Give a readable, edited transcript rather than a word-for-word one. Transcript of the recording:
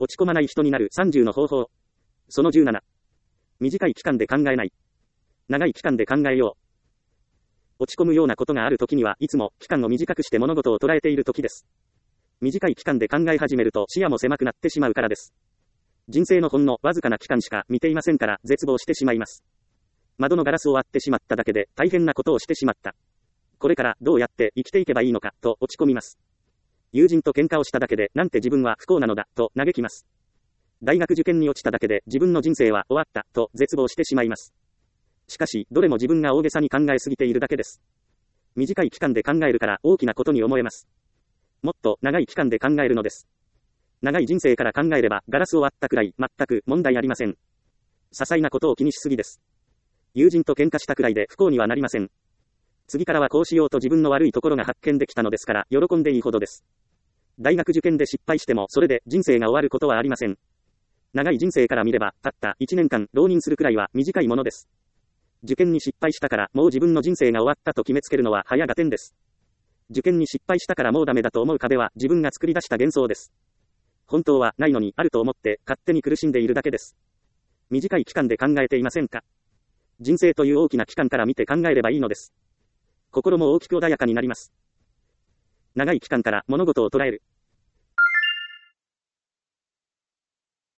落ち込まない人になる30の方法。その17。短い期間で考えない。長い期間で考えよう。落ち込むようなことがあるときには、いつも期間を短くして物事を捉えているときです。短い期間で考え始めると視野も狭くなってしまうからです。人生のほんのわずかな期間しか見ていませんから絶望してしまいます。窓のガラスを割ってしまっただけで大変なことをしてしまった。これからどうやって生きていけばいいのかと落ち込みます。友人と喧嘩をしただけでなんて自分は不幸なのだと嘆きます。大学受験に落ちただけで自分の人生は終わったと絶望してしまいます。しかしどれも自分が大げさに考えすぎているだけです。短い期間で考えるから大きなことに思えます。もっと長い期間で考えるのです。長い人生から考えればガラスを割ったくらい全く問題ありません。些細なことを気にしすぎです。友人と喧嘩したくらいで不幸にはなりません。次からはこうしようと自分の悪いところが発見できたのですから喜んでいいほどです。大学受験で失敗してもそれで人生が終わることはありません。長い人生から見ればたった1年間浪人するくらいは短いものです。受験に失敗したからもう自分の人生が終わったと決めつけるのは早合点です。受験に失敗したからもうダメだと思う壁は自分が作り出した幻想です。本当はないのにあると思って勝手に苦しんでいるだけです。短い期間で考えていませんか？人生という大きな期間から見て考えればいいのです。心も大きく穏やかになります。長い期間から物事を捉える。